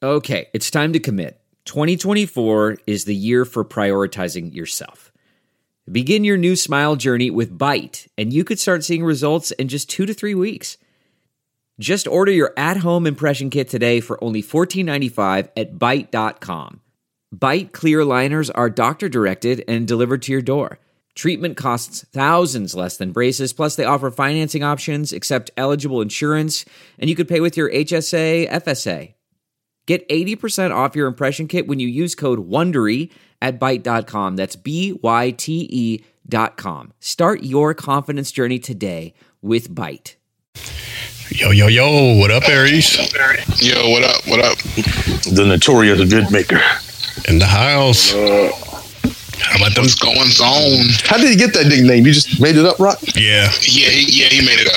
Okay, it's time to commit. 2024 is the year for prioritizing yourself. Begin your new smile journey with Byte, and you could start seeing results in just 2 to 3 weeks. Just order your at-home impression kit today for only $14.95 at Byte.com. Byte clear liners are doctor-directed and delivered to your door. Treatment costs thousands less than braces, plus they offer financing options, accept eligible insurance, and you could pay with your HSA, FSA. Get 80% off your impression kit when you use code WONDERY at Byte.com. That's BYTE.com. Start your confidence journey today with Byte. Yo, what up, Aries? Yo, what up? The notorious vid maker. In the house. How about them? What's going on? How did he get that nickname? You just made it up, Rock? Yeah, he made it up.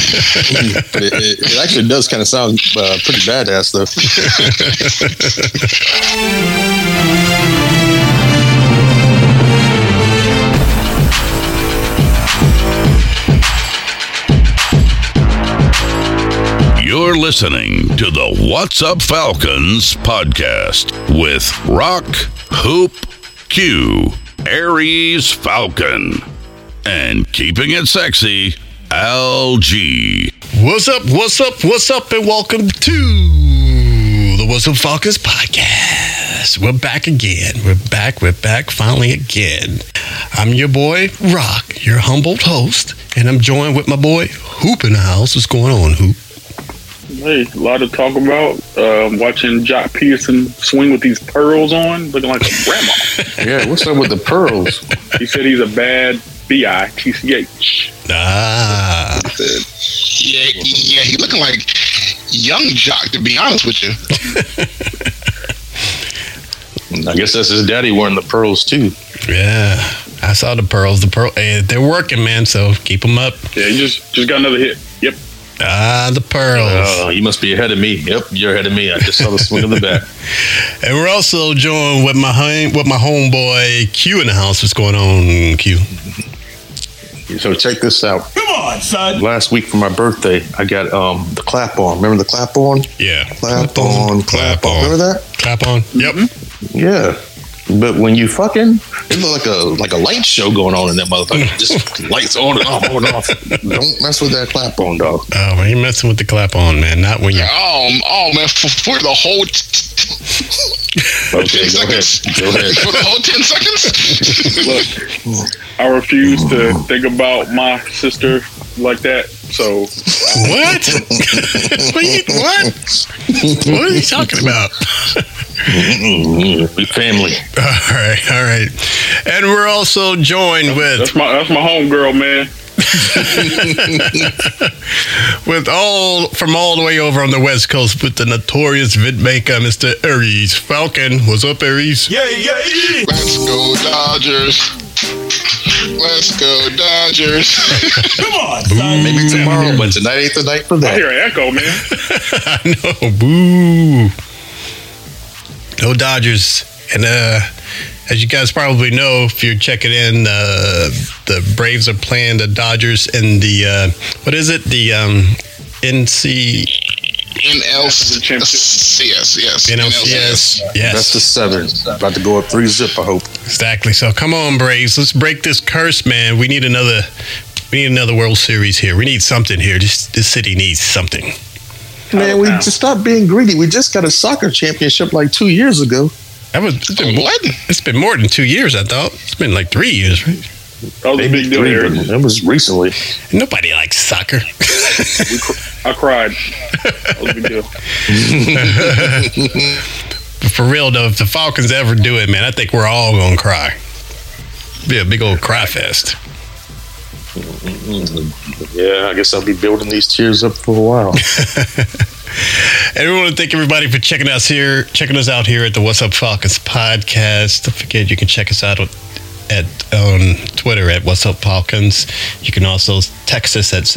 it actually does kind of sound pretty badass, though. You're listening to the What's Up Falcons podcast with Rock, Hoop, Q, Aries Falcon, and keeping it sexy, LG. What's up, and welcome to the What's Up Falcons podcast. We're back again. We're back finally again. I'm your boy, Rock, your humble host, and I'm joined with my boy, Hoop in the house. What's going on, Hoop? Hey, a lot to talk about. Watching Jock Peterson swing with these pearls on, looking like a grandma. Yeah, what's up with the pearls? He said he's a bad bitch. Ah. Yeah, he looking like young Jock, to be honest with you. I guess that's his daddy wearing the pearls, too. Yeah, I saw the pearls. They're working, man, so keep them up. Yeah, he just got another hit. Yep. The pearls. Oh, you must be ahead of me. Yep, you're ahead of me. I just saw the swing of the bat. And we're also joined with my homeboy Q in the house. What's going on, Q? So check this out. Come on, son. Last week for my birthday, I got the clap on. Remember the clap on? Yeah. Clap on. Remember that? Clap on. Yep. Yeah. But when you fucking, it looked like a light show going on in that motherfucker. Just lights on and off, on and off. Don't mess with that clap on, dog. Oh, man, you're messing with the clap on, man. Not when you. Oh man, for the whole. Okay, go ahead. For the whole 10 seconds. Look, I refuse to think about my sister like that. So what? What are you talking about? We family. All right. And we're also joined with that's my homegirl, man. with from all the way over on the West Coast with the notorious vidmaker, Mr. Aries Falcon. What's up, Aries? Yeah. Let's go Dodgers. Come on, son. Maybe tomorrow, but tonight ain't the night for I that. hear an echo, man. I know, boo. No Dodgers. And as you guys probably know, if you're checking in, the Braves are playing the Dodgers in the NLCS. Yes. That's the 7. About to go up 3-0, I hope. Exactly. So come on, Braves. Let's break this curse, man. We need another World Series here. We need something here. This city needs something. Man, we just stop being greedy. We just got a soccer championship like 2 years ago. It's been more than 2 years, I thought. It's been like 3 years, right? That was a big deal here. That was recently. Nobody likes soccer. I cried. That was a big deal. But for real, though, if the Falcons ever do it, man, I think we're all going to cry. Be a big old cry fest. Yeah, I guess I'll be building these tears up for a while. And we want to thank everybody for checking us out here at the What's Up Falcons podcast. Don't forget, you can check us out on Twitter at What's Up Falcons. You can also text us at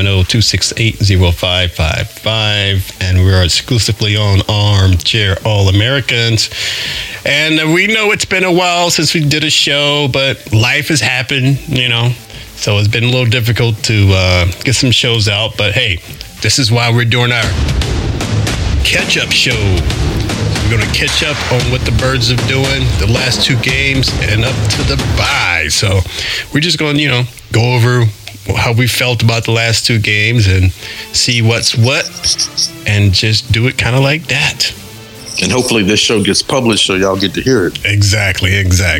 770-268-0555. And we're exclusively on Armchair All-Americans. And we know it's been a while since we did a show, but life has happened, So it's been a little difficult to get some shows out. But hey, this is why we're doing our catch-up show We're going to catch up on what the Birds are doing, the last 2 games, and up to the bye. So we're just going to, go over how we felt about the last 2 games and see what's what, and just do it kind of like that. And hopefully this show gets published so y'all get to hear it. Exactly.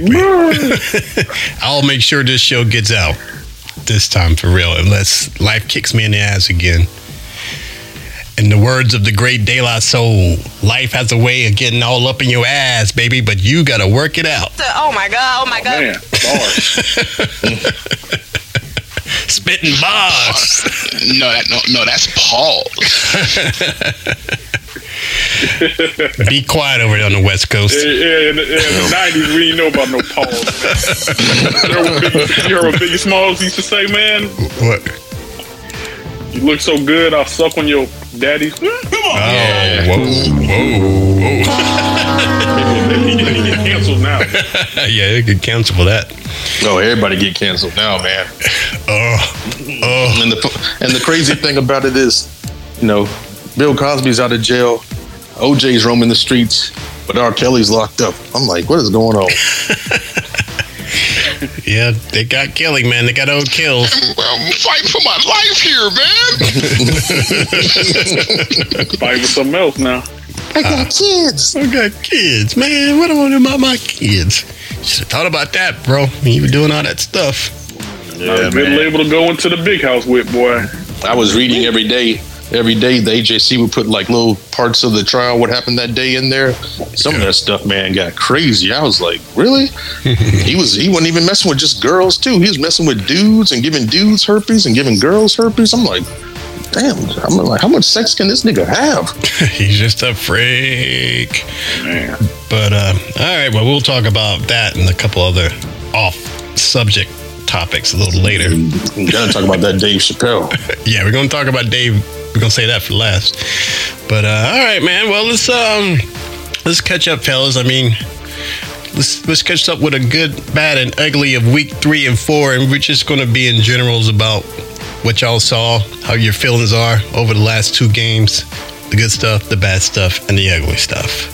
I'll make sure this show gets out this time for real, unless life kicks me in the ass again. In the words of the great De La Soul, life has a way of getting all up in your ass, baby, but you gotta work it out. Oh my God. Man, bars. Spitting bars. No, that's Paul. Be quiet over there on the West Coast. Yeah, in the 90s, we didn't know about no pause. You heard what Biggie Smalls used to say, man? What? You look so good, I'll suck on your daddy's. Come on. Oh, whoa. He get canceled now. Yeah, they could cancel for that. Oh, everybody get canceled now, man. And the crazy thing about it is, Bill Cosby's out of jail, OJ's roaming the streets, but R. Kelly's locked up. I'm like, what is going on? Yeah, they got Kelly, man. They got old kills. I'm fighting for my life here, man. Fight with something else now. I got kids, man. What do I want to do about my kids? Should have thought about that, bro. You were doing all that stuff. Not a good label to go into the big house with, boy. I was reading every day the AJC would put like little parts of the trial, what happened that day in there. Some of that stuff, man, got crazy. I was like, really? He wasn't even messing with just girls too. He was messing with dudes and giving dudes herpes and giving girls herpes. I'm like, damn, how much sex can this nigga have? He's just a freak. Man. But all right, well, we'll talk about that and a couple other off subject topics a little later. We gotta talk about that Dave Chappelle. Yeah, we're gonna talk about Dave. We're gonna say that for last. But all right, man. Well, let's catch up, fellas. I mean, let's catch up with a good, bad, and ugly of week 3 and 4, and we're just gonna be in generals about what y'all saw, how your feelings are over the last 2 games, the good stuff, the bad stuff, and the ugly stuff.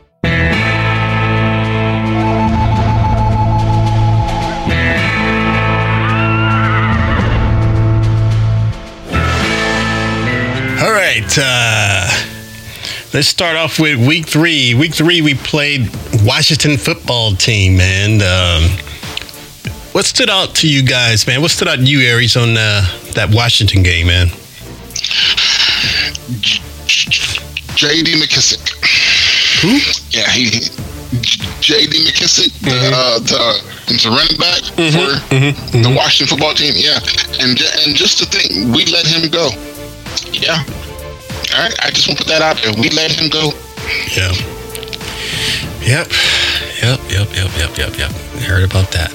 All right, let's start off with week 3. Week 3, we played Washington football team, man. What stood out to you guys, man? What stood out to you, Aries, on that Washington game, man? J.D. McKissick. Who? Yeah, J.D. McKissick, the running back for the Washington football team. Yeah, and just to think, we let him go. Yeah. All right, I just want to put that out there. We let him go. Yeah. Yep. Heard about that.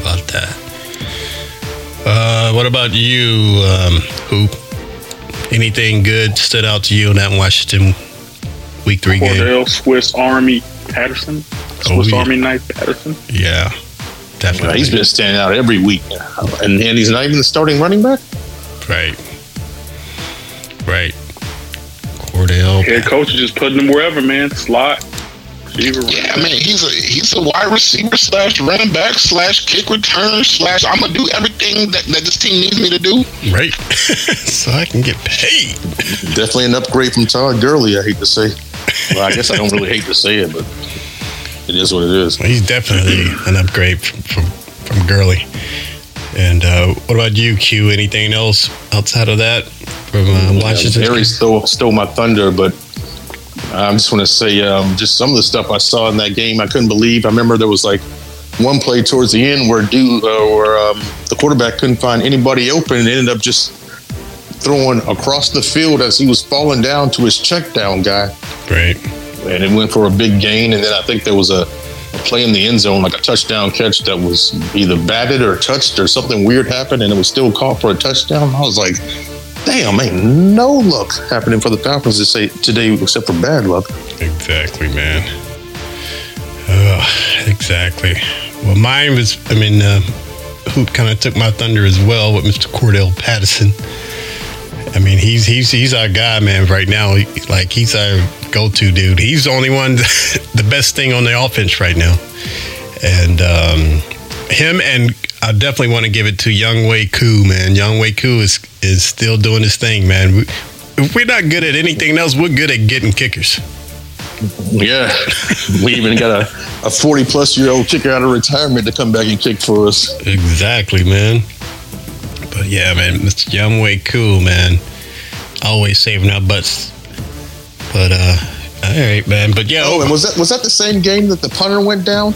What about you, Hoop? Anything good stood out to you in that Washington week 3 game? Cordell Swiss Army Patterson. Army Knife Patterson. Yeah, definitely. He's been standing out every week, and he's not even the starting running back. Right. Cordell. Head coach is just putting him wherever, man. Slot. Receiver. Yeah, man, he's a wide receiver / running back / kick returner / I'm gonna do everything that this team needs me to do. Right. So I can get paid. Definitely an upgrade from Todd Gurley, I hate to say. Well, I guess I don't really hate to say it, but it is what it is. Well, he's definitely an upgrade from Gurley. And what about you, Q? Anything else outside of that from Washington? Harry stole my thunder, but I just want to say just some of the stuff I saw in that game I couldn't believe. I remember there was like one play towards the end where the quarterback couldn't find anybody open and ended up just throwing across the field as he was falling down to his check down guy. Right. And it went for a big gain. And then I think there was a play in the end zone, like a touchdown catch that was either batted or touched or something weird happened, and it was still caught for a touchdown. I was like, damn, ain't no luck happening for the Falcons today except for bad luck. Exactly, man. Exactly. Well, mine was, Hoop kind of took my thunder as well with Mr. Cordell Patterson. I mean, he's our guy, man, right now. He's our go-to dude. He's the only one, the best thing on the offense right now. And him, and I definitely want to give it to Younghoe Koo, man. Younghoe Koo is still doing his thing, man. If we're not good at anything else, we're good at getting kickers. Yeah, we even got a 40-plus-year-old kicker out of retirement to come back and kick for us. Exactly, man. But yeah, man, Mr. Younghoe Koo, man, always saving our butts. But all right, man. But yeah. Oh, and was that the same game that the punter went down?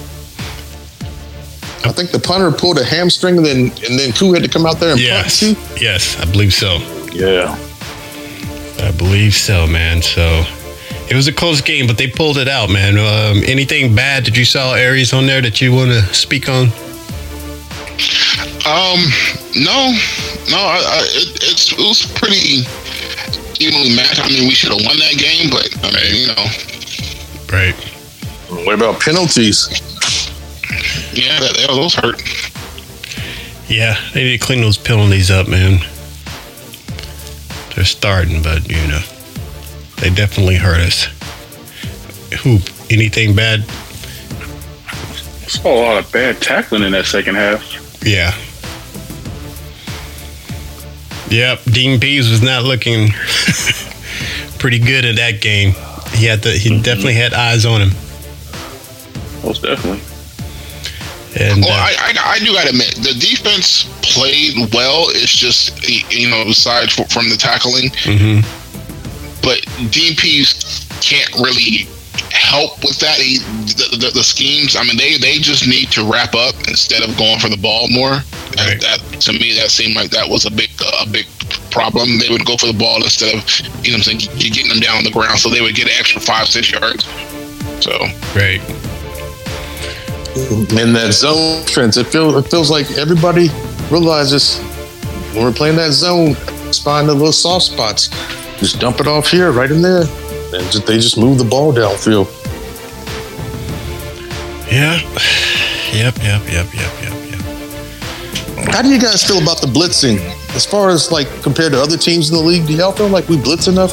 I think the punter pulled a hamstring, and then Koo had to come out there and punt too. Yes, I believe so. Yeah, I believe so, man. So it was a close game, but they pulled it out, man. Anything bad that you saw, Aries, on there that you want to speak on? No. It was pretty evenly matched. I mean, we should have won that game, but I mean, Right. What about penalties? Yeah, those hurt. Yeah, they need to clean those penalties up, man. They're starting, but they definitely hurt us. Who? Anything bad? Saw a lot of bad tackling in that second half. Yeah. Yep, Dean Pease was not looking pretty good in that game. He definitely had eyes on him. Most definitely. And I do gotta admit, the defense played well. It's just, aside from the tackling, but Dean Pease can't really help with that. The schemes. I mean, they just need to wrap up instead of going for the ball more. Right. That to me, that seemed like that was a big problem. They would go for the ball instead of getting them down on the ground, so they would get an extra 5-6 yards. So right. In that zone defense, it feels like everybody realizes when we're playing that zone, let's find the little soft spots. Just dump it off here, right in there, and they just move the ball downfield. Yeah. Yep. How do you guys feel about the blitzing? As far as compared to other teams in the league, do y'all feel like we blitz enough?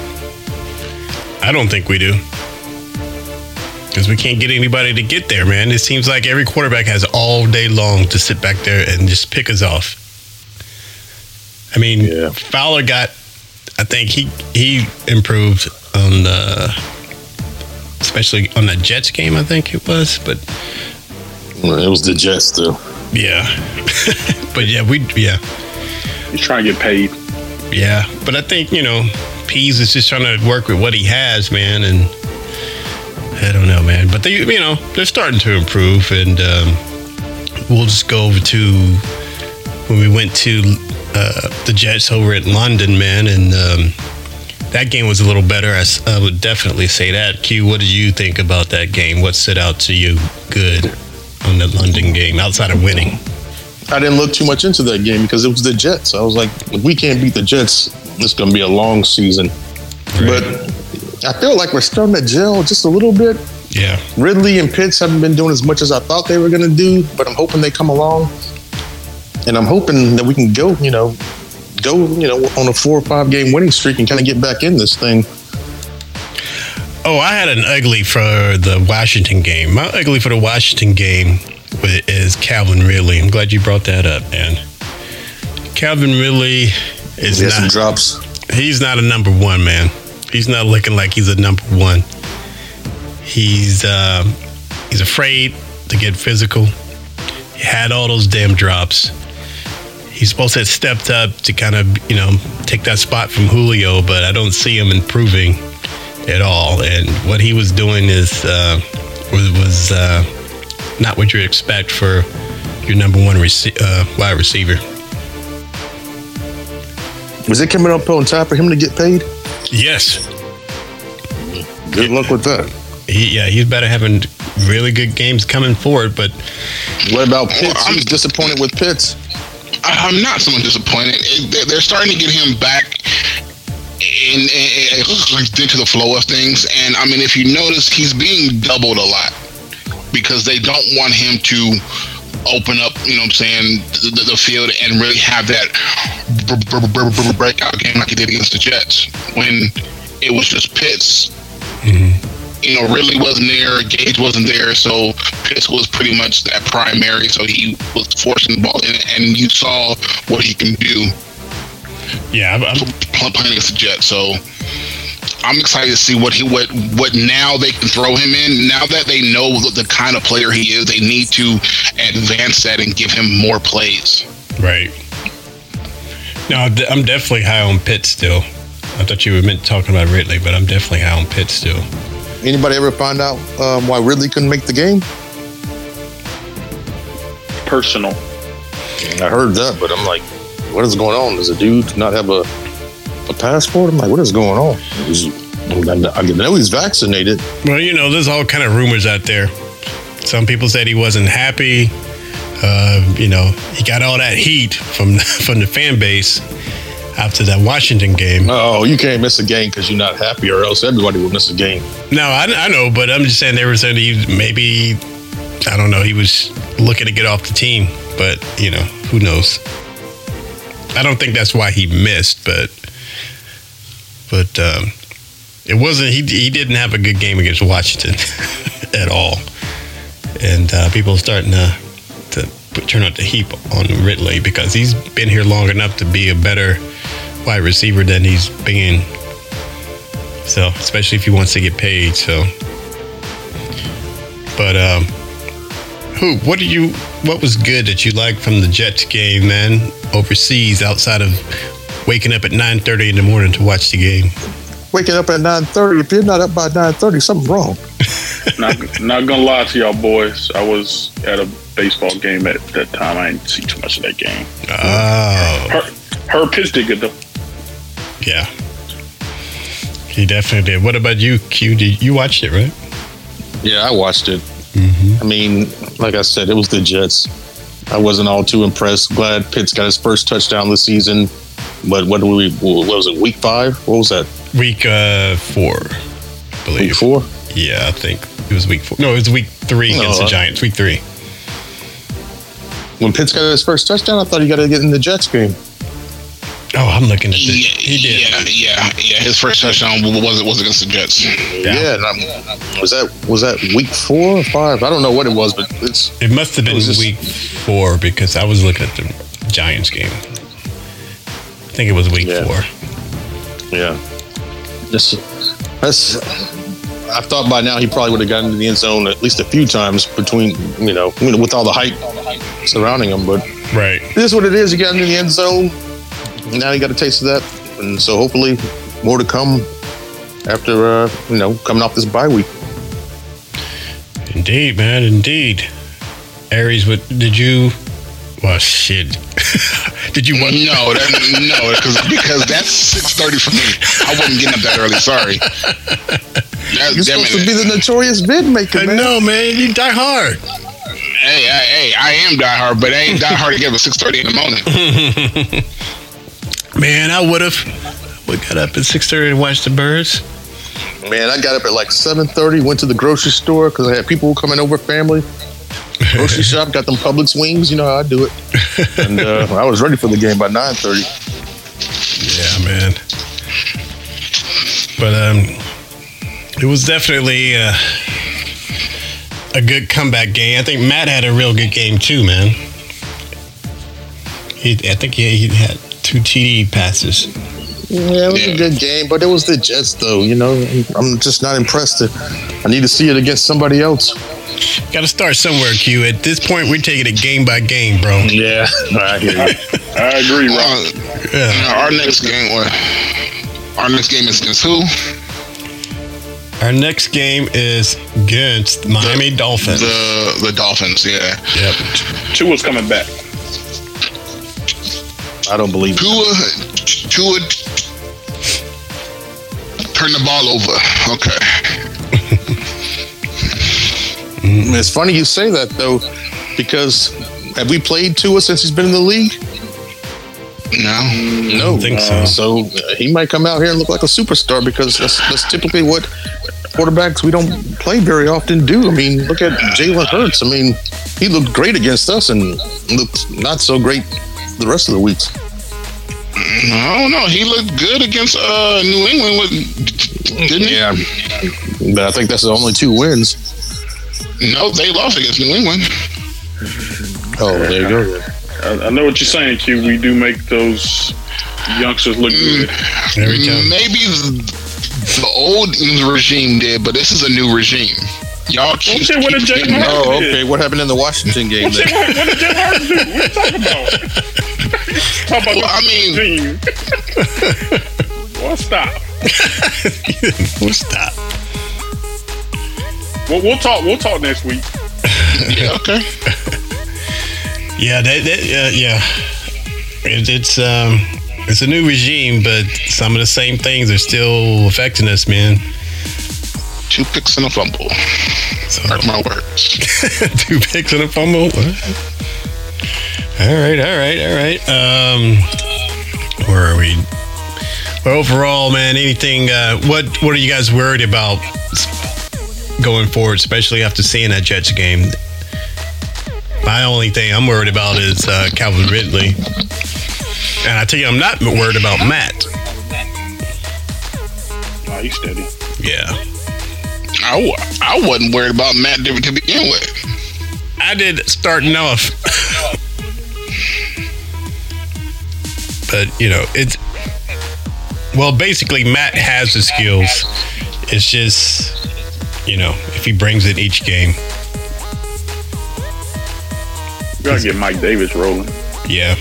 I don't think we do. Because we can't get anybody to get there, man. It seems like every quarterback has all day long to sit back there and just pick us off. I mean, Fowler I think he improved on especially on the Jets game, I think it was. But it was the Jets, though. Yeah. But He's trying to get paid. Yeah. But I think, Pease is just trying to work with what he has, man. And I don't know, man. But they're starting to improve. And we'll just go over to when we went to the Jets over at London, man. And that game was a little better. I would definitely say that. Q, what did you think about that game? What stood out to you good on the London game outside of winning? I didn't look too much into that game because it was the Jets. I was like, if we can't beat the Jets, it's going to be a long season. Right. But I feel like we're starting to gel just a little bit. Yeah. Ridley and Pitts haven't been doing as much as I thought they were going to do, but I'm hoping they come along. And I'm hoping that we can go on a 4 or 5 game winning streak and kind of get back in this thing. Oh, I had an ugly for the Washington game. My ugly for the Washington game is Calvin Ridley. I'm glad you brought that up, man. Calvin Ridley is some drops. He's not a number one, man. He's not looking like he's a number one. He's afraid to get physical. He had all those damn drops. He's supposed to have stepped up to kind of, take that spot from Julio, but I don't see him improving at all. And what he was doing was not what you expect for your number one wide receiver. Was it coming up on time for him to get paid? Yes. Good luck with that. He's better having really good games coming forward. But what about Pitts? He's disappointed with Pitts. I'm not so much disappointed. They're starting to get him back into the flow of things. And I mean, if you notice, he's being doubled a lot because they don't want him to open up, the field and really have that breakout game like he did against the Jets when it was just Pitts You know, Ridley wasn't there, Gage wasn't there, so Pitts was pretty much that primary. So he was forcing the ball in, and you saw what he can do. Yeah, Playing against the Jets. So I'm excited to see what now they can throw him in. Now that they know the kind of player he is, they need to advance that and give him more plays. right. No, I'm definitely high on Pitt still. I thought you were meant talking about Ridley, but I'm definitely high on Pitt still. Anybody ever find out why Ridley couldn't make the game? Personal. I heard that, but I'm like, what is going on? Does a dude not have a passport? I'm like, what is going on? I know he's vaccinated. Well, you know, there's all kind of rumors out there. Some people said he wasn't happy. You know, he got all that heat from the fan base after that Washington game. Oh, you can't miss a game because you're not happy, or else everybody will miss a game. No, I know, but I'm just saying they were saying he maybe, I don't know, he was looking to get off the team, but, you know, who knows? I don't think that's why he missed, but it wasn't, he didn't have a good game against Washington at all. And people are starting to turn out the heap on Ridley because he's been here long enough to be a better wide receiver than he's been. So, especially if he wants to get paid. So, but what was good that you liked from the Jets game, man, overseas, outside of waking up at 9:30 in the morning to watch the game? Waking up at 9:30, if you're not up by 9:30, something's wrong. Not gonna lie to y'all boys. I was at a baseball game at that time. I didn't see too much of that game. Oh. Her Pitts did good though. Yeah. He definitely did. What about you, Q? You watched it, right? Yeah, I watched it. Mm-hmm. I mean, like I said, it was the Jets. I wasn't all too impressed. Glad Pitts got his first touchdown this season. But what was it, week 5? What was that? Week 4, I believe. Week 4? Yeah, I think it was week 4. No, it was week 3 against the Giants. Week 3. When Pitts got his first touchdown, I thought he got to get in the Jets game. Oh, I'm looking at this. He did. Yeah. His first touchdown was against the Jets. Yeah. Was that week 4 or 5? I don't know what it was, but it must have been week 4 because I was looking at the Giants game. I think it was week 4. Yeah. I thought by now he probably would have gotten into the end zone at least a few times between, with all the hype surrounding him. But right, it is what it is. He got into the end zone. Now he got a taste of that, and so hopefully more to come after coming off this bye week. Indeed, man, indeed. Aries, what did you? Well, shit. Did you watch? No, because that's 6:30 for me. I wasn't getting up that early. Sorry. You're supposed to be the notorious vid maker, man. No, man, you die hard. Hey, I am die hard, but I ain't die hard to get up at 6:30 in the morning. Man, I would have. We got up at 6:30 and watched the birds. Man, I got up at like 7:30. Went to the grocery store because I had people coming over, family. Grocery shop, got them Publix wings. You know how I do it. And I was ready for the game by 9:30. Yeah, man. But it was definitely a good comeback game. I think Matt had a real good game too, man. I think he had 2 TD passes. Yeah, it was a good game, but it was the Jets, though. I'm just not impressed. I need to see it against somebody else. Got to start somewhere, Q. At this point, we're taking it game by game, bro. Yeah, I hear you. I agree, Ron. Our next game is against who? Our next game is against Miami Dolphins. The Dolphins, yeah. Yep. Tua's coming back. I don't believe it. Tua turn the ball over. Okay. It's funny you say that, though, because have we played Tua since he's been in the league? No. I don't think so. So he might come out here and look like a superstar because that's typically what quarterbacks we don't play very often do. I mean, look at Jalen Hurts. I mean, he looked great against us and looked not so great the rest of the weeks. I don't know. He looked good against New England, didn't he? Yeah. But I think that's the only 2 wins. No, they lost against New England. Oh, there you go. I know what you're saying, Q. We do make those youngsters look good. Every time. Maybe the old regime did, but this is a new regime. Y'all keep. What did Jalen Hurts Oh, do? okay. What happened in the Washington game? What Then? did Jalen Hurts do? What are you talking about? Talk about Well, I mean- team. Well, stop. We'll stop. Well, we'll talk. We'll talk next week. Yeah, okay. Yeah, yeah. It's a new regime, but some of the same things are still affecting us, man. 2 picks and a fumble. So, Mark my words. 2 picks and a fumble. All right. Where are we? Well, overall, man, anything? What are you guys worried about going forward, especially after seeing that Jets game? My only thing I'm worried about is Calvin Ridley, and I tell you, I'm not worried about Matt. Oh, he's steady. Yeah, I wasn't worried about Matt to begin with. I did starting off, but it's basically Matt has the skills. It's just if he brings it each game. We gotta get Mike Davis rolling. Yeah.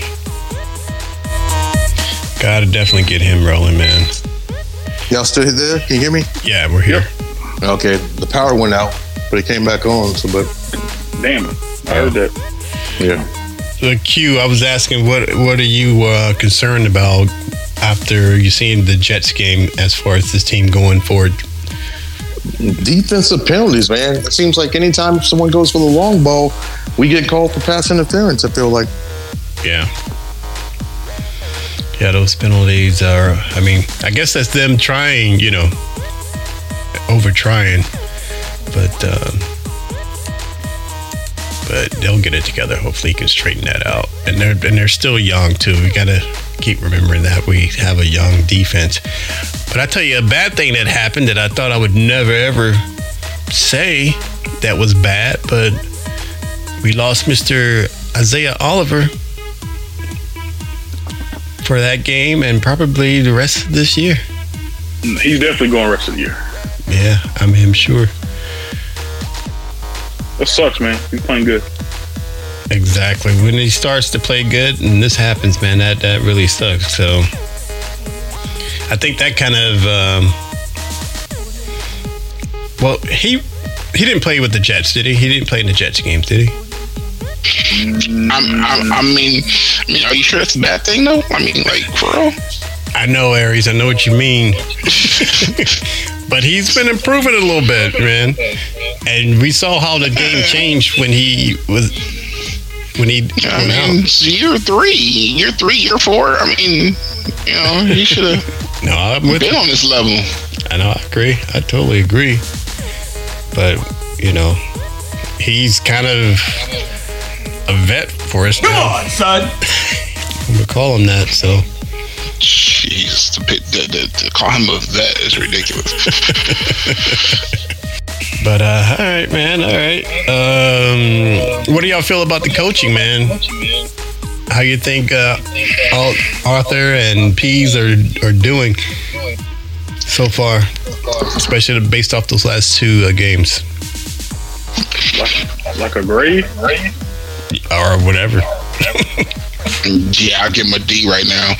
Gotta definitely get him rolling, man. Y'all still there? Can you hear me? Yeah, we're here. Okay. The power went out, but it came back on. So, but Damn it. I heard that. yeah. So Q, I was asking, what are you concerned about after you seen the Jets game as far as this team going forward? Defensive penalties, man. It seems like anytime someone goes for the long ball, we get called for pass interference. I feel like. Yeah. Yeah, those penalties are, I guess that's them trying, over trying. But they'll get it together. Hopefully he can straighten that out. And they're still young too. We gotta keep remembering that we have a young defense. But I tell you, a bad thing that happened that I thought I would never ever say that was bad, but we lost Mr. Isaiah Oliver for that game and probably the rest of this year. He's definitely going the rest of the year. Yeah, I'm sure. That sucks, man. He's playing good. Exactly. When he starts to play good and this happens, man, that really sucks. So I think that kind of he didn't play with the Jets, did he? He didn't play in the Jets games, did he? I mean, are you sure that's a bad thing though? I mean, like, for real? I know, Aries. I know what you mean. But he's been improving a little bit, man. And we saw how the game changed when he it's year 3, year 4. I mean, he should have No, I'm with been you. on this level. I know, I agree. I totally agree. But, he's kind of a vet for us now. Come on, son. I'm going to call him that, so. Jeez, to call him a vet is ridiculous. But, all right, man, all right. What do y'all feel about the coaching, man? How you think Arthur and Pease are doing so far, especially based off those last 2 games? Like a grade? Or whatever. Yeah, I'll give him a D right now.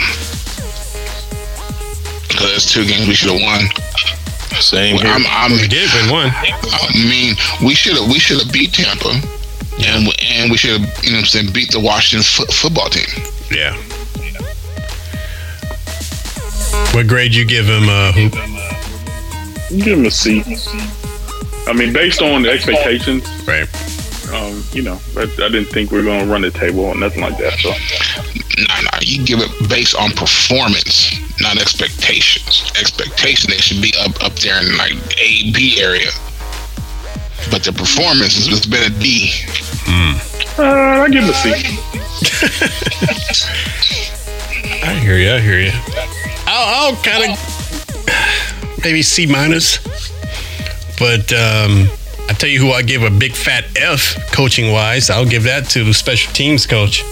Because there's 2 games we should have won. Same here. We did win one. I mean, we should have beat Tampa, and we should have, beat the Washington football team. Yeah. What grade you give him, Hoop? Give him a C. I mean, based on the expectations, Right. I didn't think we were going to run the table or nothing like that. So, Nah, you give it based on performance, not expectations. Expectation, they should be up there in like A, B area. But the performance has been a D. I give him a C. I hear you. I'll kind of maybe C- But I tell you who I give a big fat F coaching wise. I'll give that to the special teams coach.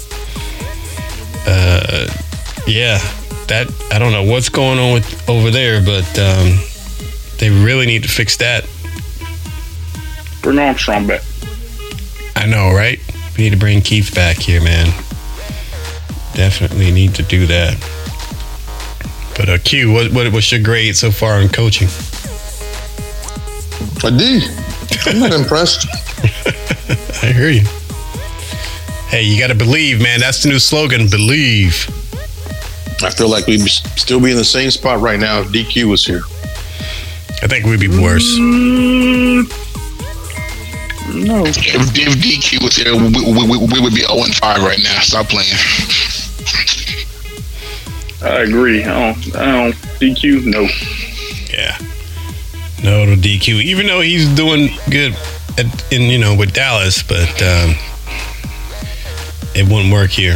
That I don't know what's going on over there, but they really need to fix that. Bring Armstrong back. I know, right? We need to bring Keith back here, man. Definitely need to do that. But Q, what's your grade so far in coaching? A D. I'm not impressed. I hear you. Hey, you got to believe, man. That's the new slogan, believe. I feel like we'd still be in the same spot right now if DQ was here. I think we'd be worse. No. If DQ was here, we would be 0-5 right now. Stop playing. I agree. I don't DQ. No. Yeah. No to DQ. Even though he's doing good with Dallas, but it wouldn't work here.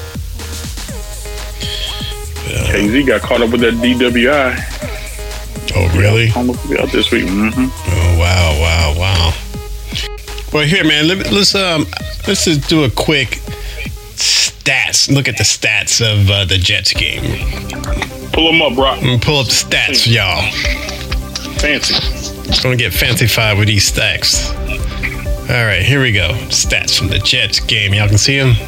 KZ got caught up with that DWI. Oh, really? Almost out this week. Mm-hmm. Oh, wow. Well, here, man. Let's just do a quick stats. Look at the stats of the Jets game. Pull them up, Brock. I'm gonna pull up the stats, y'all. Fancy. Gonna get fancy-fied with these stacks. All right, here we go. Stats from the Jets game. Y'all can see them?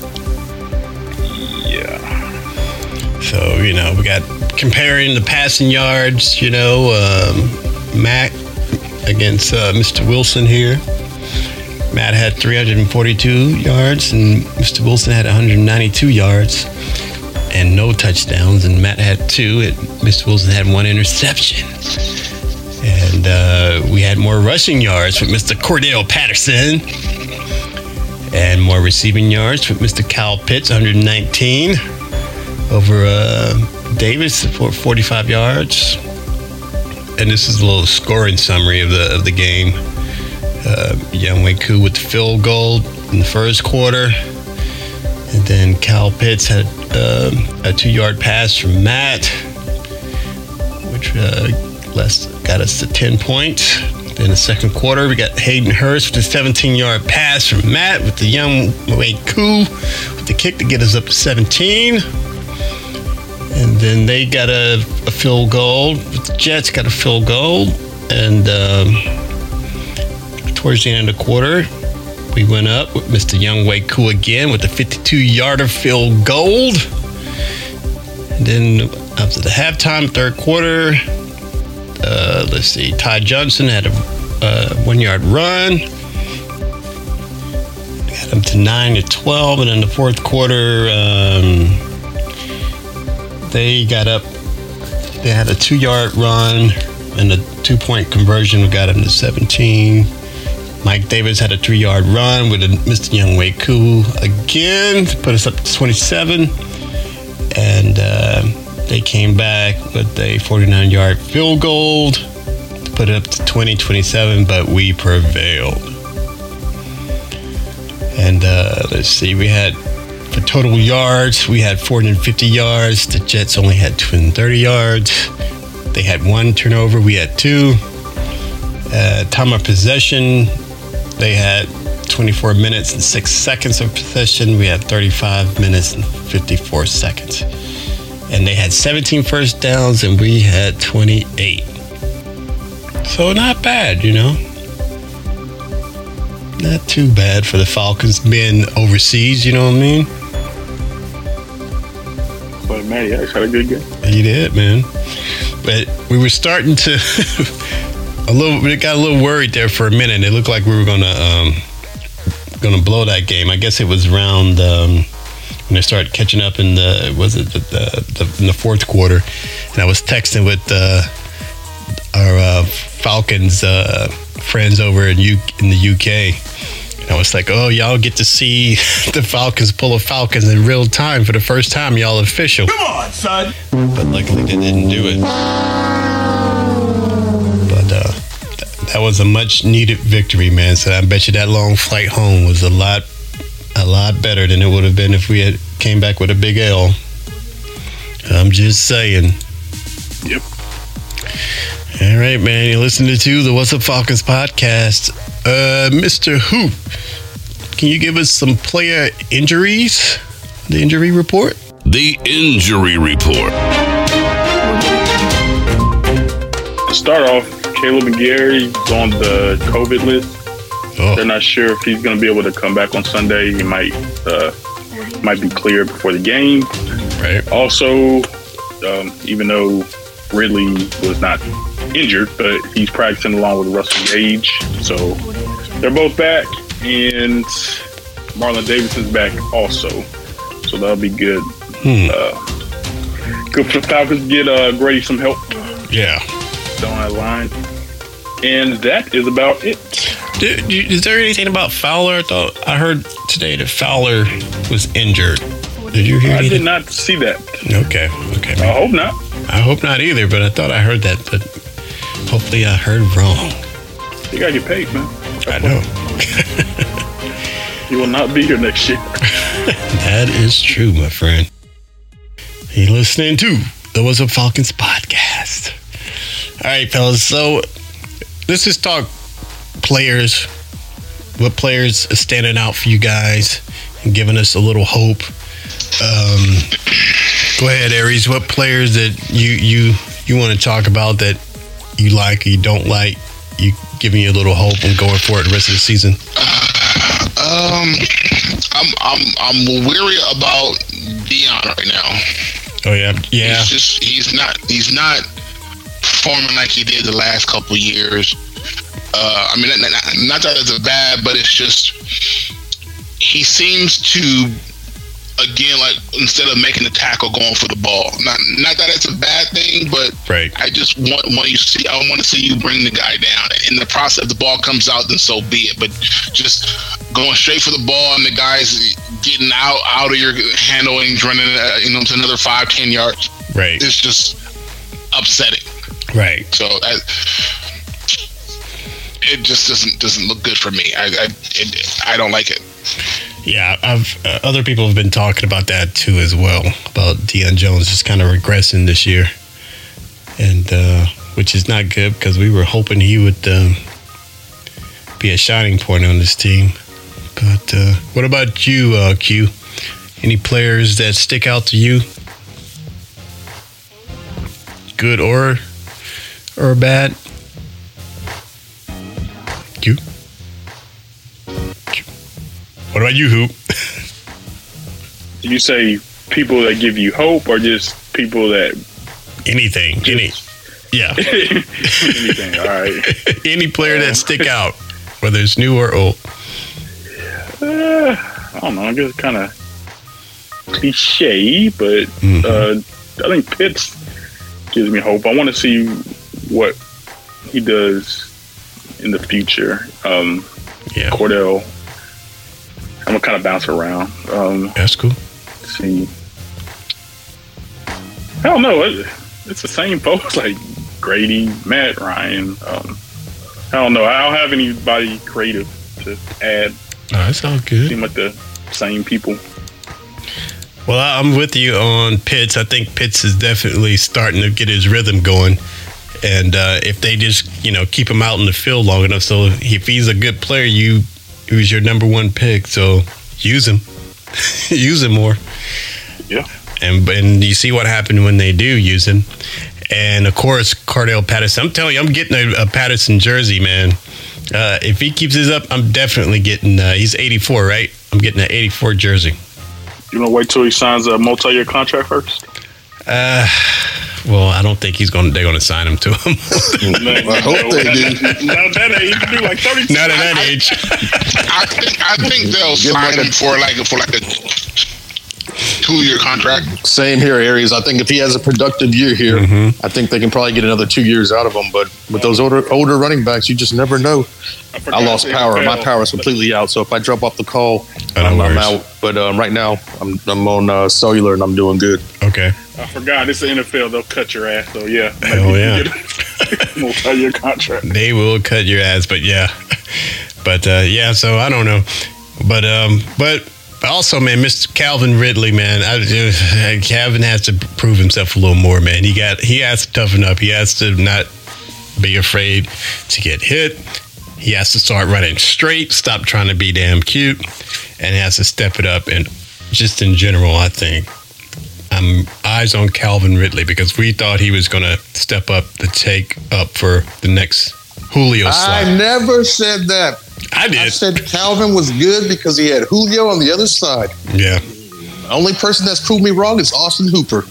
Yeah. So, we got comparing the passing yards, Matt against Mr. Wilson here. Matt had 342 yards and Mr. Wilson had 192 yards and no touchdowns. And Matt had 2 and Mr. Wilson had 1 interception. And we had more rushing yards with Mr. Cordell Patterson and more receiving yards with Mr. Kyle Pitts, 119 over Davis for 45 yards. And this is a little scoring summary of the game. Younghoe Koo with the field goal in the first quarter. And then Kyle Pitts had a 2-yard pass from Matt, which got us to 10 points. Then the second quarter, we got Hayden Hurst with a 17-yard pass from Matt with the Younghoe Koo with the kick to get us up to 17. And then they got a field goal. The Jets got a field goal. And towards the end of the quarter, we went up with Mr. Younghoe Koo again with the 52-yarder field goal. And then after the halftime, third quarter, Ty Johnson had a 1-yard run. Got him to 9-12. And in the fourth quarter, they got up. They had a 2-yard run and a 2-point conversion. We got him to 17. Mike Davis had a 3-yard run with Mr. Younghoe Koo again to put us up to 27. And they came back with a 49-yard field goal to put it up to 20-27, but we prevailed. And we had, for total yards, we had 450 yards. The Jets only had 230 yards. They had 1 turnover. We had 2. Time of possession, they had 24 minutes and 6 seconds of possession. We had 35 minutes and 54 seconds. And they had 17 first downs and we had 28. So not bad, Not too bad for the Falcons being overseas, you know what I mean? But Matty Ice had a good game. He did, man. But we were starting to we got a little worried there for a minute. It looked like we were gonna blow that game. I guess it was around when they started catching up in the fourth quarter. And I was texting with our Falcons friends over in the UK. And I was like, oh, y'all get to see the Falcons pull a Falcons in real time for the first time. Y'all official. Come on, son. But luckily they didn't do it. But that was a much needed victory, man. So I bet you that long flight home was a lot better than it would have been if we had came back with a big L. I'm just saying. Yep. All right, man. You're listening to the What's Up Falcons podcast. Mr. Hoop, can you give us some player injuries? The injury report? The injury report. To start off, Caleb McGarry's on the COVID list. They're not sure if he's going to be able to come back on Sunday. He might be cleared before the game. Right. Also, even though Ridley was not injured, but he's practicing along with Russell Gage. So they're both back, and Marlon Davidson's back also. So that'll be good. Good for the Falcons to get Grady some help. Yeah. Down that line. And that is about it. Is there anything about Fowler? I heard today that Fowler was injured. Did you hear anything? I did not see that. Okay. I hope not. I hope not either, but I thought I heard that, but hopefully I heard wrong. You gotta get paid, man. I know. You will not be here next year. That is true, my friend. You're listening to the What's Up Falcons podcast. All right, fellas. So let's just talk players. What players are standing out for you guys and giving us a little hope? Go ahead, Aries. What players that you want to talk about that you like or you don't like? You giving you a little hope and going for it the rest of the season? I'm weary about Dion right now. Oh yeah. He's not performing like he did the last couple of years. I mean, not that it's bad, but it's just he seems to, again, like instead of making the tackle, going for the ball. Not that it's a bad thing, but right. I just want to see you bring the guy down. In the process, if the ball comes out, then so be it. But just going straight for the ball and the guys getting out of your handling, running, to another 5-10 yards. Right. It's just upsetting. Right. So it just doesn't look good for me. I don't like it. Yeah, other people have been talking about that too as well, about Deion Jones just kind of regressing this year, and which is not good because we were hoping he would be a shining point on this team. But what about you, Q? Any players that stick out to you, good or bad? Q? What about you, Hoop? Did you say people that give you hope or just people that... Anything. Yeah. Anything, all right. Any player that stick out, whether it's new or old. I don't know. I guess kind of cliche, but I think Pitts gives me hope. I want to see what he does in the future. Yeah. Cordell, I'm gonna kind of bounce around. That's cool. See, I don't know. It's the same folks like Grady, Matt, Ryan. I don't know. I don't have anybody creative to add. Oh, that's all good. Seem like the same people. Well, I'm with you on Pitts. I think Pitts is definitely starting to get his rhythm going. And if they just, keep him out in the field long enough, so if he's a good player, he was your number one pick, so use him. Use him more. Yeah. And you see what happened when they do use him. And, of course, Cordell Patterson. I'm telling you, I'm getting a Patterson jersey, man. If he keeps this up, I'm definitely getting he's 84, right? I'm getting an 84 jersey. You want to wait till he signs a multi-year contract first? Well, I don't think they're going to sign him to him. I hope they do. Not at that age. You can do like 30. Not at that age. I think they'll sign him for like a 2-year contract. Same here, Aries. I think if he has a productive year here, I think they can probably get another 2 years out of him. But with those older running backs, you just never know. I lost power. My power is completely out. So if I drop off the call, I'm out. But right now, I'm on cellular and I'm doing good. Okay. I forgot. It's the NFL. They'll cut your ass. So yeah. Oh yeah. Multi-year contract. They will cut your ass. But yeah. But yeah. So I don't know. But also, man, Mr. Calvin Ridley, man, Calvin has to prove himself a little more, man. He has to toughen up. He has to not be afraid to get hit. He has to start running straight, stop trying to be damn cute, and has to step it up. And just in general, I think I'm eyes on Calvin Ridley, because we thought he was going to step up to take up for the next Julio slot. I never said that. I did. I said Calvin was good because he had Julio on the other side. Yeah. The only person that's proved me wrong is Austin Hooper.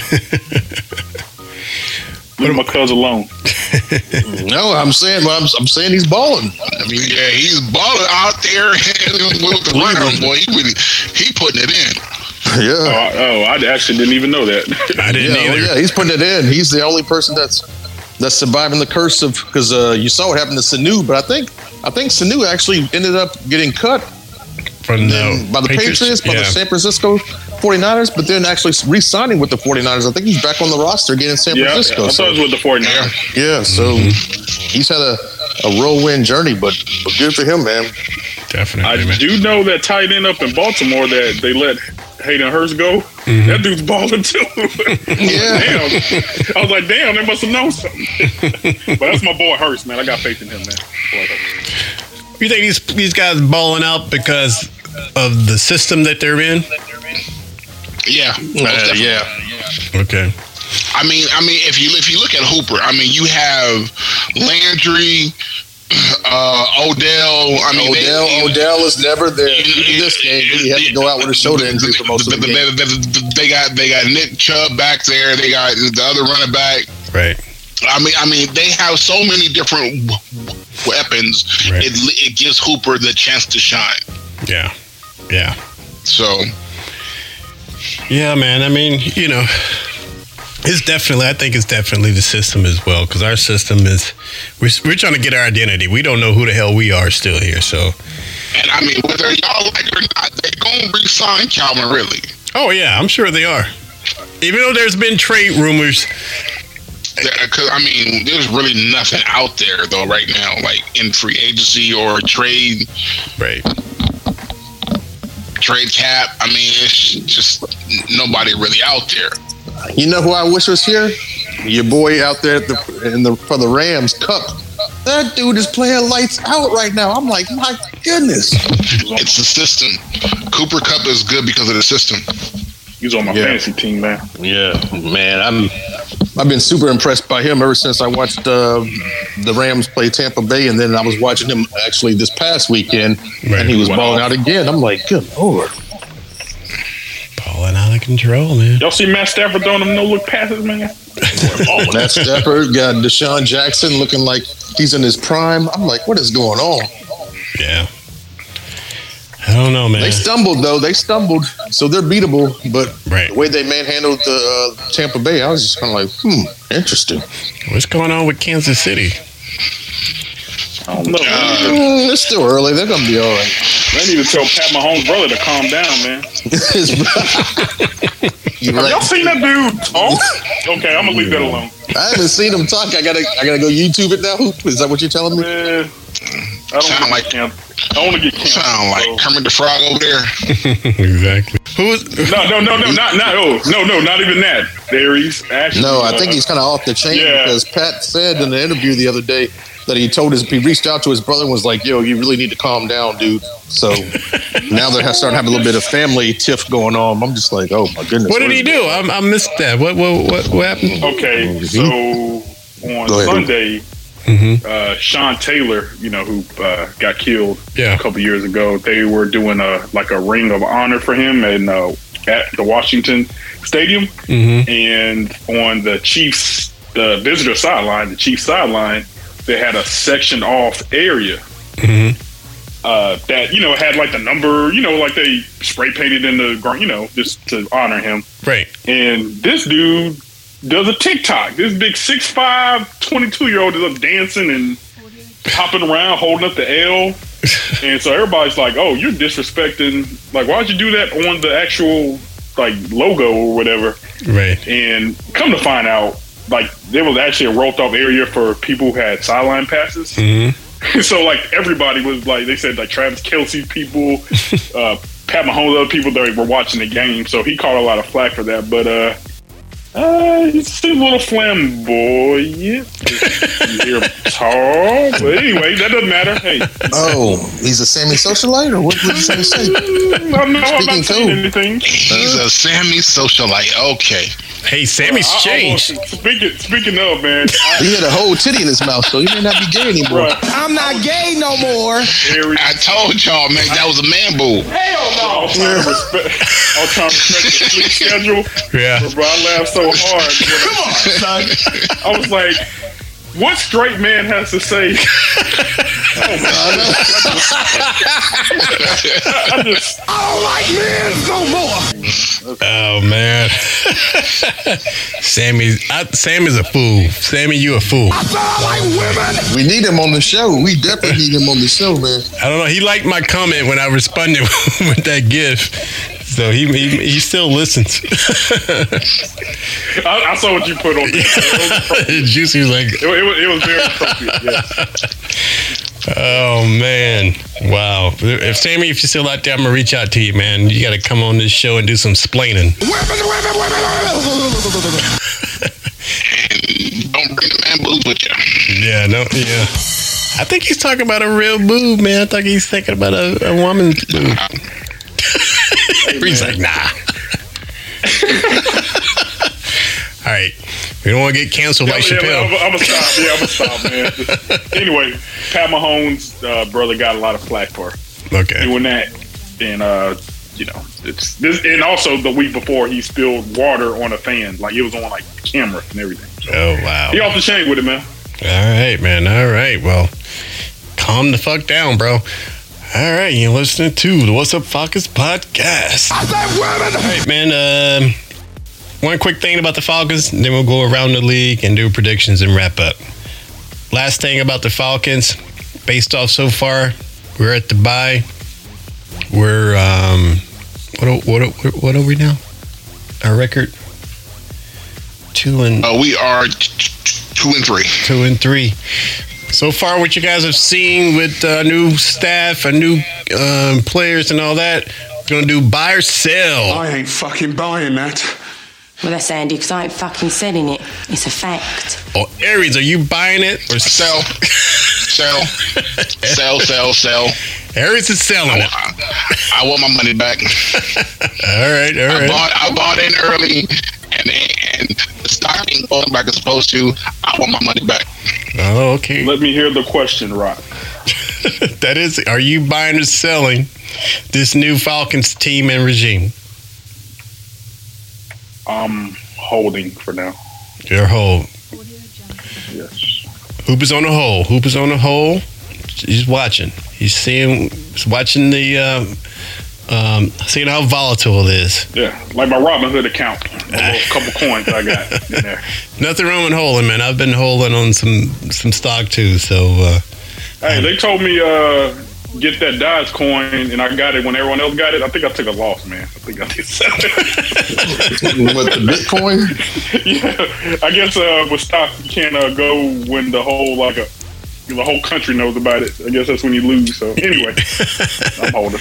Leave my cousin alone. No, I'm saying he's balling. I mean, yeah, he's balling out there with the runner, boy. He putting it in. Yeah. I actually didn't even know that. I didn't either. Yeah, he's putting it in. He's the only person that's surviving the curse of, because you saw what happened to Sanu, but I think Sanu actually ended up getting cut by the Patriots, by the San Francisco 49ers, but then actually re-signing with the 49ers. I think he's back on the roster again in San Francisco. I thought it was with the 49ers. Yeah, so he's had a whirlwind journey, but good for him, man. Definitely, I do know that tight end up in Baltimore that they let Hayden Hurst go. That dude's balling too. Yeah. Damn. I was like, damn, they must have known something. But that's my boy Hurst, man. I got faith in him, man. You think these guys balling out because of the system that they're in? Yeah. Yeah. Okay. I mean, if you look at Hooper, I mean, you have Landry, Odell. I mean, Odell is never there. In this game, he had to go out with a shoulder injury for most of the game. They got Nick Chubb back there. They got the other running back. Right. I mean, they have so many different weapons. Right. It gives Hooper the chance to shine. Yeah. So. Yeah, man. I mean, I think it's definitely the system as well, because our system is, we're trying to get our identity. We don't know who the hell we are still here, so. And I mean, whether y'all like it or not, they're going to re-sign Calvin Ridley. Oh, yeah, I'm sure they are. Even though there's been trade rumors. Because, I mean, there's really nothing out there, though, right now, like in free agency or trade. Right. Trade cap. I mean, it's just nobody really out there. You know who I wish was here? Your boy out there for the Rams, Cup. That dude is playing lights out right now. I'm like, my goodness. It's the system. Cooper Kupp is good because of the system. He's on my fantasy team, man. Yeah, man. I've been super impressed by him ever since I watched the Rams play Tampa Bay, and then I was watching him actually this past weekend, and he was balling out again. I'm like, good Lord. Balling out of control, man. Y'all see Matt Stafford throwing them no-look passes, man? Matt Stafford got Deshaun Jackson looking like he's in his prime. I'm like, what is going on? Yeah. I don't know, man. They stumbled, so they're beatable. But the way they manhandled the Tampa Bay, I was just kind of like, interesting. What's going on with Kansas City? I don't know. It's still early. They're going to be all right. They need to tell Pat Mahomes' brother to calm down, man. Y'all seen that dude talk? Okay, I'm going to leave that alone. I haven't seen him talk. I gotta go YouTube it now. Is that what you're telling me? Man, I don't want to get canceled. Sound like Kermit the Frog over there. Exactly. Who's not even that. Aries. Actually, no, I think he's kind of off the chain because Pat said in the interview the other day that he reached out to his brother and was like, "Yo, you really need to calm down, dude." So now they're starting to have a little bit of family tiff going on. I'm just like, oh my goodness. What did he do? I missed that. What happened? Okay, so on Sunday. Sean Taylor, who got killed a couple years ago, they were doing a ring of honor for him at the Washington Stadium, and on the Chiefs, the visitor sideline, the Chiefs sideline, they had a sectioned off area that had like the number, like they spray painted in the ground, just to honor him. Right. And this dude does a TikTok. This big 6'5", 22-year-old is up dancing and hopping around, holding up the L. And so everybody's like, oh, you're disrespecting. Like, why'd you do that on the actual, logo or whatever? Right. And come to find out, there was actually a roped-off area for people who had sideline passes. So, everybody was, they said, Travis Kelce people, Pat Mahomes, other people that were watching the game. So he caught a lot of flack for that. But, He seems a little flamboyant. You hear him talk. But anyway, that doesn't matter. Hey. Oh, he's a Sammy socialite, or what would you say? I'm not saying anything. He's a Sammy socialite. Okay. Hey, Sammy's changed. Speaking of, man. He had a whole titty in his mouth, so he may not be gay anymore. Right. I'm not gay no more. I told y'all, man, that was a man boob. Hell no. I was trying to respect the sleep schedule. Yeah. Bro, I laughed so hard. Come on, son. I was like, what straight man has to say? I don't like men no more. Oh man, Sammy's a fool. Sammy, you a fool. I said I like women. We need him on the show. We definitely need him on the show, man. I don't know. He liked my comment when I responded with that gif, so he still listens. I saw what you put on there. Juicy was like, it was very appropriate. Yes. oh man, wow. If Sammy, if you're still out there, I'm gonna reach out to you, man. You got to come on this show and do some splaining. Women. Don't bring the man boobs with you. Yeah, no, yeah. I think he's talking about a real boob, man. I think he's thinking about a woman's boob. He's like, nah. All right. We don't want to get canceled like Chappelle. I'm going to stop. Yeah, I'm going to stop, man. Anyway, Pat Mahomes' brother got a lot of flack for doing that. And, it's this. And also the week before, he spilled water on a fan. Like, it was on, like, camera and everything. So, oh, wow. He off the chain with it, man. All right, man. All right. Well, calm the fuck down, bro. All right. You're listening to the What's Up Falcons podcast. I said women. All right, man. One quick thing about the Falcons, then we'll go around the league and do predictions and wrap up. Last thing about the Falcons, based off so far, we're at the bye. We're what are we now? Our record 2-3. We are 2-3. 2-3. So far, what you guys have seen with new staff and new players and all that, we're gonna do buy or sell. I ain't fucking buying that. Well, that's handy because I ain't fucking selling it. It's a fact. Oh, Aries, are you buying it or Sell. Aries is selling it. I want my money back. All right. I bought in early, and the stock ain't going back as supposed to. I want my money back. Oh, okay. Let me hear the question, Rock. That is, are you buying or selling this new Falcons team and regime? I'm holding for now. Your hold. Yes. Hoop is on the hole. He's watching. He's watching the, seeing how volatile it is. Yeah, like my Robinhood account. A couple coins I got in there. Nothing wrong with holding, man. I've been holding on some stock too. So, hey, they told me get that Dodge coin, and I got it when everyone else got it. I think I took a loss, man. I think I did sell it. What, the Bitcoin? Yeah, I guess with stock you can't go when the whole the whole country knows about it. I guess that's when you lose. So anyway, I'm holding.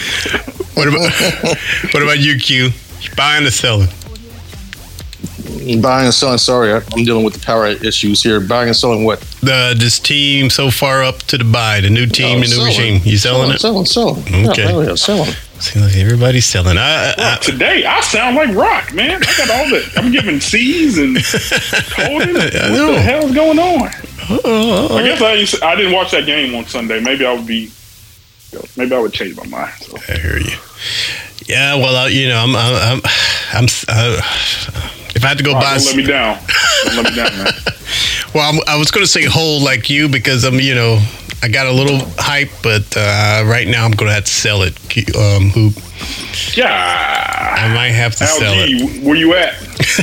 What about you, Q? You buying or selling? Buying and selling. Sorry, I'm dealing with the power issues here. Buying and selling what? This team so far up to the bye, the new team, the new regime. You selling it? Selling. Okay. Yeah, selling. Seems like everybody's selling. Today, I sound like Rock, man. I got all that. I'm giving C's and holding. What the hell's going on? I guess I didn't watch that game on Sunday. Maybe I would change my mind. So. I hear you. Yeah, well, I'm if I had to go buy, don't let me down. Don't let me down, man. Well, I was going to say hold like you because I got a little hype, but right now I'm going to have to sell it. Hoop. Yeah, I might have to sell it. Where you at?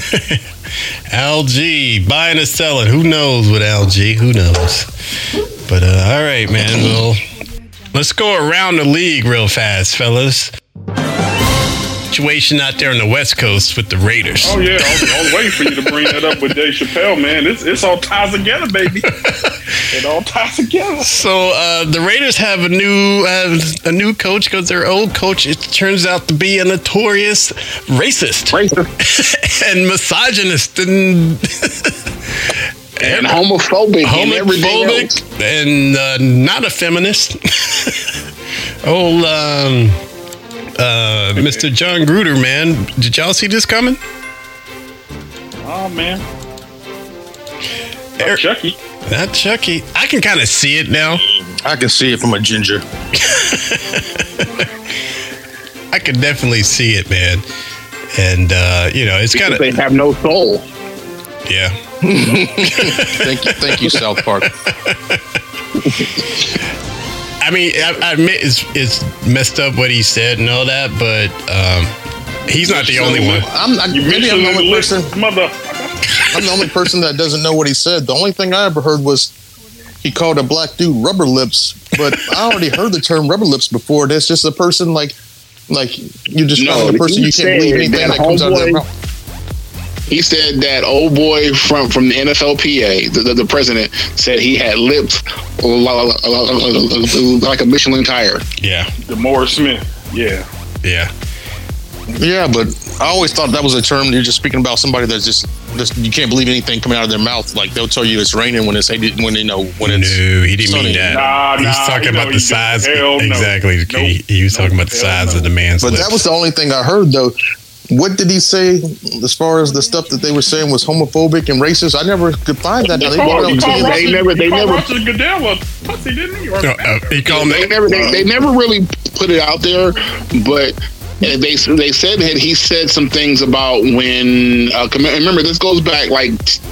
LG, buying or selling? Who knows with LG? Who knows? But all right, man. Well, let's go around the league real fast, fellas. Situation out there on the West Coast with the Raiders. Oh yeah, I was waiting for you to bring that up with Dave Chappelle, man. It's all ties together, baby. It all ties together. So the Raiders have a new coach because their old coach, it turns out to be a notorious racist. And misogynist and homophobic and not a feminist. Old Mr. John Gruder, man. Did y'all see this coming? Oh man. Not Chucky. Not Chucky. I can kind of see it now. I can see it from a ginger. I can definitely see it, man. And it's kind of, they have no soul. Yeah. Thank you, South Park. I mean, I admit it's messed up what he said and all that, but he's not the only one. I'm the only person. I'm the only person that doesn't know what he said. The only thing I ever heard was he called a black dude rubber lips, but I already heard the term rubber lips before. That's just a person like you just calling a person you can't believe anything that comes out of their mouth. He said that old boy from the NFLPA, the president, said he had lips like a Michelin tire. Yeah. The Morris Smith. Yeah. Yeah. Yeah, but I always thought that was a term you're just speaking about somebody that's just you can't believe anything coming out of their mouth. Like they'll tell you it's raining when it's sunny. No, he didn't mean that. He's talking about the size. Exactly. No. He was talking about the size of the man's lips. That was the only thing I heard, though. What did he say as far as the stuff that they were saying was homophobic and racist? I never could find that. They never. Roger Goodell a pussy, didn't he? He called they never really put it out there, but they said that he said some things about when. Remember, this goes back like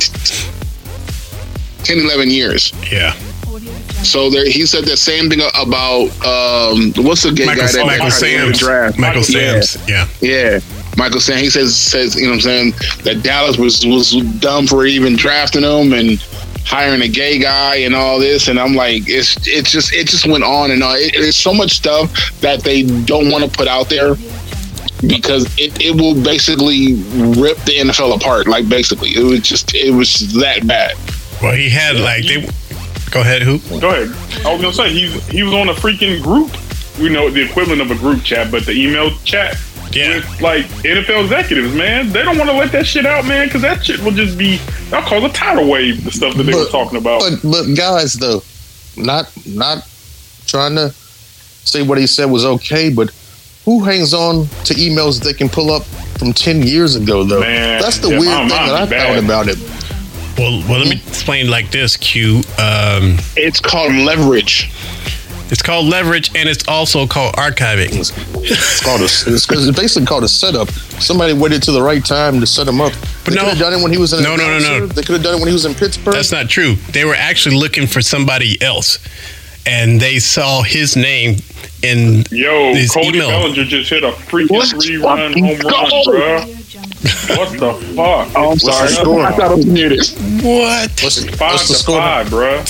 10, 11 years. Yeah. So he said the same thing about what's the gay guy that Michael Sams. Michael Sams. Yeah. Yeah. Michael Sam, he says, you know what I'm saying, that Dallas was dumb for even drafting him and hiring a gay guy and all this. And I'm like, it just went on and on. There's so much stuff that they don't want to put out there because it will basically rip the NFL apart. Like basically, it was that bad. Well, he had go ahead. Who? Go ahead. I was gonna say he was on a freaking group. You know, the equivalent of a group chat, but the email chat. Yeah. With, like, NFL executives, man. They don't want to let that shit out, man, because that shit will just be, I'll call it a tidal wave, the stuff that they were talking about. But guys, though, not trying to say what he said was okay, but who hangs on to emails that they can pull up from 10 years ago, though? Man, that's the weird thing that I found about it. Well, let me explain like this, Q. It's called leverage. It's called leverage, and it's also called archiving. It's basically called a setup. Somebody waited till the right time to set him up. They could have done it when he was in No. They could have done it when he was in Pittsburgh. That's not true. They were actually looking for somebody else, and they saw his name in his Cody email. Bellinger just hit a freaking 3-run home run, bro. What the fuck? Oh, I'm sorry. I thought it was muted. What? What's the score, 5, bro?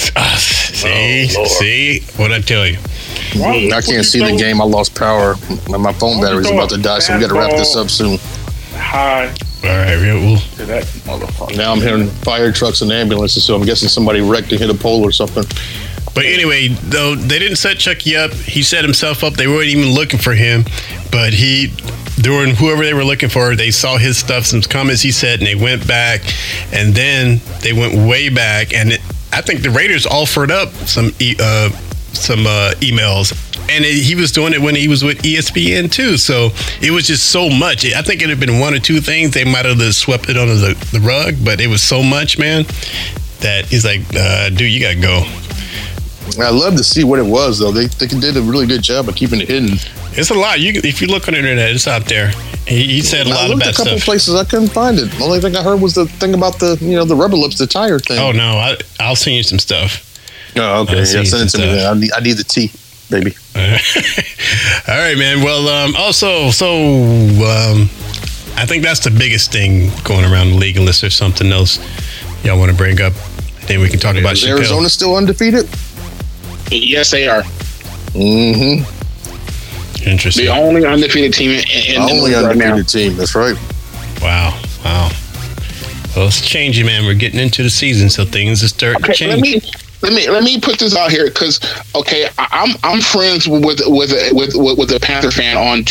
See what I tell you. I can't see the game. I lost power. My phone battery's about to die, so we got to wrap this up soon. Hi. All right, we'll. To that motherfucker. Now I'm hearing fire trucks and ambulances, so I'm guessing somebody wrecked and hit a pole or something. But anyway, though, they didn't set Chucky up. He set himself up. They weren't even looking for him, but during whoever they were looking for, they saw his stuff, some comments he said, and they went back, and then they went way back, and I think the Raiders offered up some emails, and he was doing it when he was with ESPN too. So it was just so much. I think it had been one or two things they might have just swept it under the rug, but it was so much, man, that he's like, dude, you gotta go. I'd love to see what it was, though. They did a really good job of keeping it hidden. It's a lot. If you look on the internet, it's out there. He said a lot of bad stuff. I looked a couple places. I couldn't find it. The only thing I heard was the thing about the rubber lips, the tire thing. Oh, no. I'll send you some stuff. Oh, okay. Yeah, send it to me. I need the tea, baby. All right, man. Well, I think that's the biggest thing going around the league, unless there's something else y'all want to bring up. Then we can talk about Chappelle. Is Arizona still undefeated? Yes, they are. Mm-hmm. Interesting. The only undefeated team in the league right now. Team. That's right. Wow. Well, it's changing, man. We're getting into the season, so things are starting to change. let me put this out here because I'm friends with a Panther fan on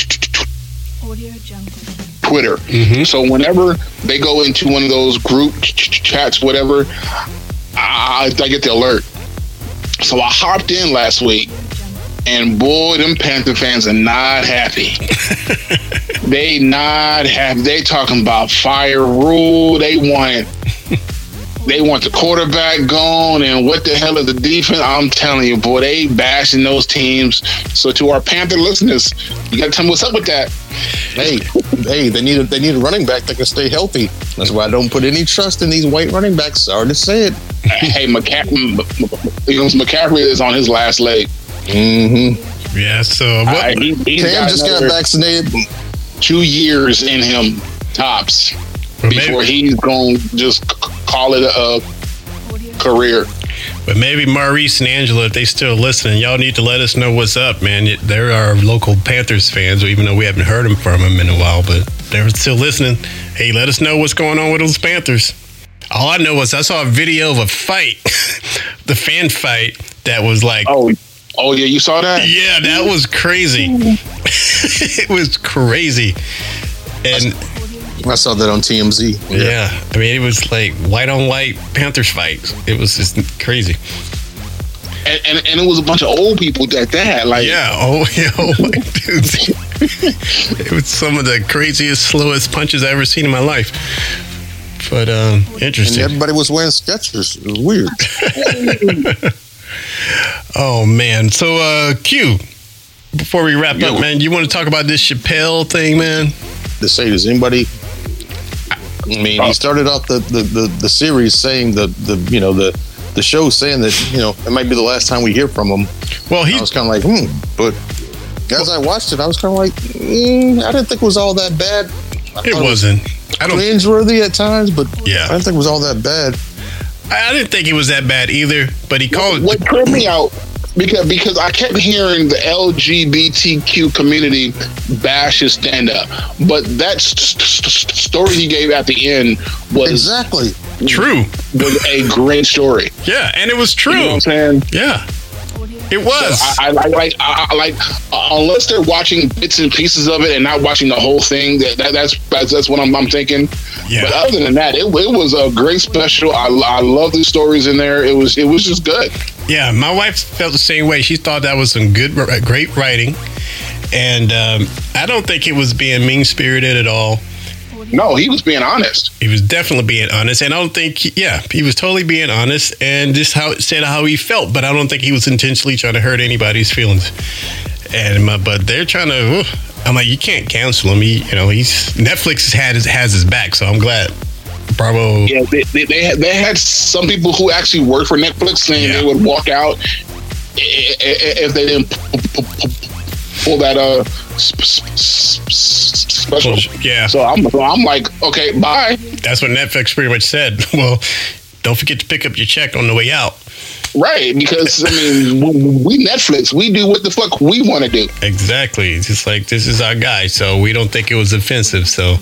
Twitter. Mm-hmm. So whenever they go into one of those group chats, whatever, I get the alert. So I hopped in last week, and boy, them Panther fans are not happy. They not happy. They talking about fire rule. They want the quarterback gone, and what the hell is the defense? I'm telling you, boy, they bashing those teams. So to our Panther listeners, you got to tell me what's up with that. Hey, they need a running back that can stay healthy. That's why I don't put any trust in these white running backs. Sorry to say it. Hey, McCaffrey is on his last leg. Mm-hmm. Yeah. So Cam just got vaccinated. 2 years in him tops before he's going to just call it a career. But maybe Maurice and Angela, if they still listening, y'all need to let us know what's up, man. They're our local Panthers fans, even though we haven't heard from them in a while, but they're still listening. Hey, let us know what's going on with those Panthers. All I know is I saw a video of a fight, the fan fight, that was like... Oh, yeah, you saw that? Yeah, that was crazy. It was crazy. And I saw that on TMZ. Yeah. I mean, it was like white on white Panthers fights. It was just crazy. And it was a bunch of old people that like... Yeah, white dudes. It was some of the craziest, slowest punches I've ever seen in my life. But interesting. And everybody was wearing Skechers. It was weird. Oh, man. So, Q, before we wrap up, man, you want to talk about this Chappelle thing, man? To say, does anybody... I mean, he started off the series saying the show saying that, it might be the last time we hear from him. Well, I was kind of like, but as I watched it, I was kind of like, I didn't think it was all that bad. It wasn't. Cringeworthy at times, but yeah, I didn't think it was all that bad. I didn't think it was that bad either, but he called... What tripped me out, because I kept hearing the LGBTQ community bash his stand-up, but that story he gave at the end was... Exactly. True. Was a great story. Yeah, and it was true. You know what I'm saying? Yeah. It was. So I like unless they're watching bits and pieces of it and not watching the whole thing. That's what I'm thinking. Yeah. But other than that, it was a great special. I love the stories in there. It was just good. Yeah, my wife felt the same way. She thought that was some great writing, and I don't think it was being mean-spirited at all. No, he was being honest. He was definitely being honest, and I don't think, he was totally being honest, and just said how he felt. But I don't think he was intentionally trying to hurt anybody's feelings. And but they're trying to. I'm like, you can't cancel him. Netflix has his back, so I'm glad. Bravo. Yeah, they had some people who actually work for Netflix saying they would walk out if they didn't pull that special. Yeah. So I'm like, okay, bye. That's what Netflix pretty much said. Well, don't forget to pick up your check on the way out. Right, because I mean, we Netflix, we do what the fuck we want to do. Exactly. It's just like, this is our guy, so we don't think it was offensive. So,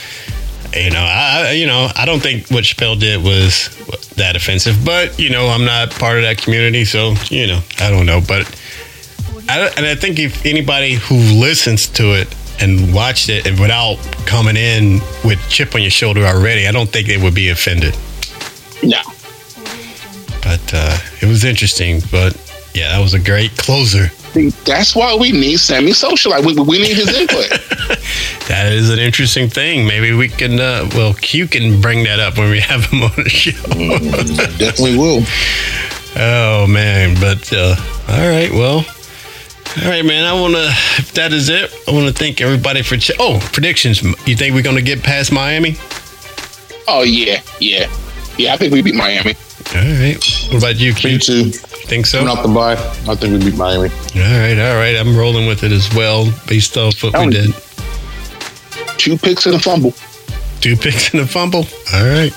I don't think what Chappelle did was that offensive. But I'm not part of that community, so I don't know. But I think if anybody who listens to it and watched it and without coming in with chip on your shoulder already, I don't think they would be offended. No. But it was interesting. But yeah, that was a great closer. That's why we need Sammy Socialite. We need his input. That is an interesting thing. Maybe we can, Q can bring that up when we have him on the show. Definitely will. Oh, man. But, all right, well. All right, man. If that is it, I want to thank everybody for... predictions. You think we're going to get past Miami? Oh, yeah. Yeah, I think we beat Miami. All right. What about you, Q? Me too. Think so? Not the bye. I think we beat Miami. All right. I'm rolling with it as well, based off what we did. 2 picks and a fumble. 2 picks and a fumble. All right.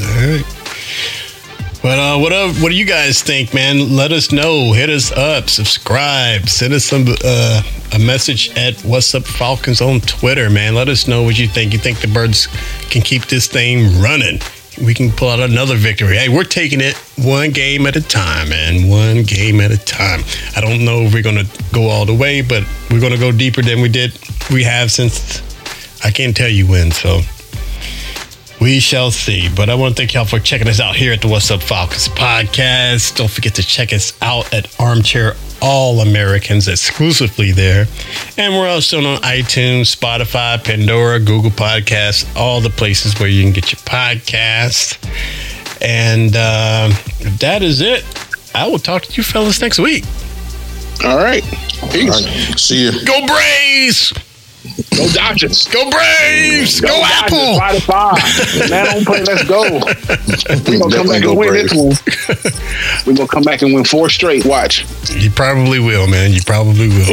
But what do you guys think, man? Let us know. Hit us up. Subscribe. Send us a message at What's Up Falcons on Twitter, man. Let us know what you think. You think the Birds can keep this thing running? we can pull out another victory. Hey, we're taking it one game at a time, man. One game at a time. I don't know if we're going to go all the way, but we're going to go deeper than we have since I can't tell you when, so we shall see. But I want to thank y'all for checking us out here at the What's Up Falcons podcast. Don't forget to check us out at Armchair All Americans exclusively there. And we're also on iTunes, Spotify, Pandora, Google Podcasts, all the places where you can get your podcast. And that is it. I will talk to you fellas next week. All right. Peace. All right. See you. Go Braves! Go Dodgers. Go Braves! Go Apple! 5-5. Man, don't play. Let's go. We're going to come back and win this one. We're going to come back and win 4 straight. Watch. You probably will, man. You probably will.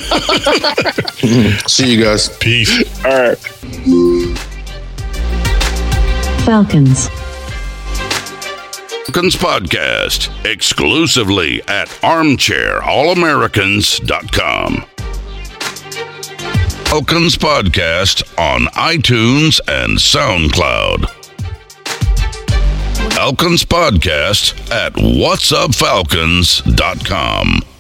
See you guys. Peace. All right. Falcons. Falcons Podcast, exclusively at armchairallamericans.com. Falcons Podcast on iTunes and SoundCloud. Falcons Podcast at whatsupfalcons.com.